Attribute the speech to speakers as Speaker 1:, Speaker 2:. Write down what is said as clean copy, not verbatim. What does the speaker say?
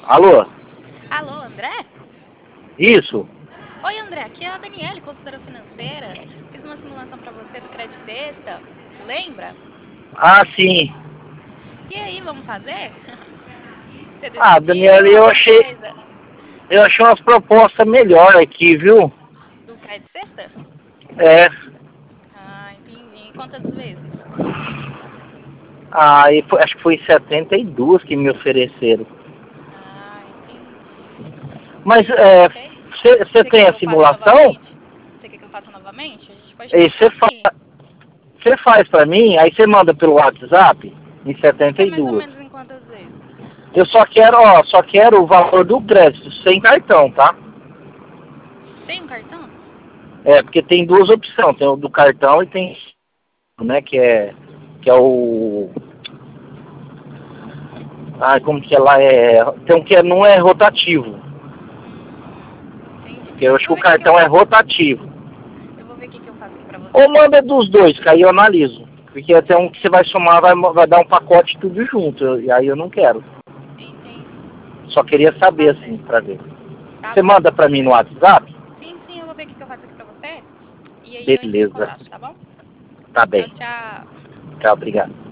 Speaker 1: Alô?
Speaker 2: Alô, André?
Speaker 1: Isso?
Speaker 2: Oi, André, aqui é a Daniele, consultora financeira. Fiz uma simulação para você do Crédito Extra, lembra?
Speaker 1: Ah, sim.
Speaker 2: E aí, vamos fazer? Você
Speaker 1: Ah,
Speaker 2: decidiu
Speaker 1: Daniela,
Speaker 2: alguma coisa
Speaker 1: eu achei umas propostas melhores aqui, viu?
Speaker 2: do Crédito Extra?
Speaker 1: É.
Speaker 2: Ah, entendi. Quantas vezes?
Speaker 1: Ah, acho que foi 72 que me ofereceram.
Speaker 2: Ah, entendi.
Speaker 1: Mas,
Speaker 2: Ok.
Speaker 1: você
Speaker 2: Você quer
Speaker 1: tem
Speaker 2: que
Speaker 1: a
Speaker 2: eu faça
Speaker 1: simulação?
Speaker 2: novamente? Você quer que eu faça novamente? A gente pode
Speaker 1: E
Speaker 2: tentar sim.
Speaker 1: você faz pra mim, aí você manda pelo WhatsApp em
Speaker 2: Você mais ou
Speaker 1: 72.
Speaker 2: menos em quantas vezes?
Speaker 1: Eu só quero o valor do crédito, sem cartão, tá?
Speaker 2: Tem um cartão?
Speaker 1: É, porque tem duas opções, tem o do cartão e tem, né, que é o... Ah, como que ela é? Tem um que não é rotativo,
Speaker 2: Entendi.
Speaker 1: porque eu acho
Speaker 2: Eu
Speaker 1: que
Speaker 2: vou
Speaker 1: o
Speaker 2: ver o que que eu
Speaker 1: cartão é
Speaker 2: faço.
Speaker 1: rotativo.
Speaker 2: Eu vou ver o que que eu faço aqui pra você,
Speaker 1: Ou
Speaker 2: tá bom?
Speaker 1: manda dos dois, que aí eu analiso. Porque até um que você vai somar, vai dar um pacote tudo junto, e aí eu não quero.
Speaker 2: Entendi.
Speaker 1: Só queria
Speaker 2: Vou
Speaker 1: saber,
Speaker 2: fazer.
Speaker 1: assim, pra ver.
Speaker 2: Tá
Speaker 1: Você
Speaker 2: bom.
Speaker 1: manda pra mim no WhatsApp?
Speaker 2: Sim, sim, eu vou ver o que que eu faço aqui pra você. E aí eu entro em
Speaker 1: Beleza.
Speaker 2: contato, tá bom?
Speaker 1: Tá
Speaker 2: Tchau,
Speaker 1: bem.
Speaker 2: tchau.
Speaker 1: Tchau, obrigado.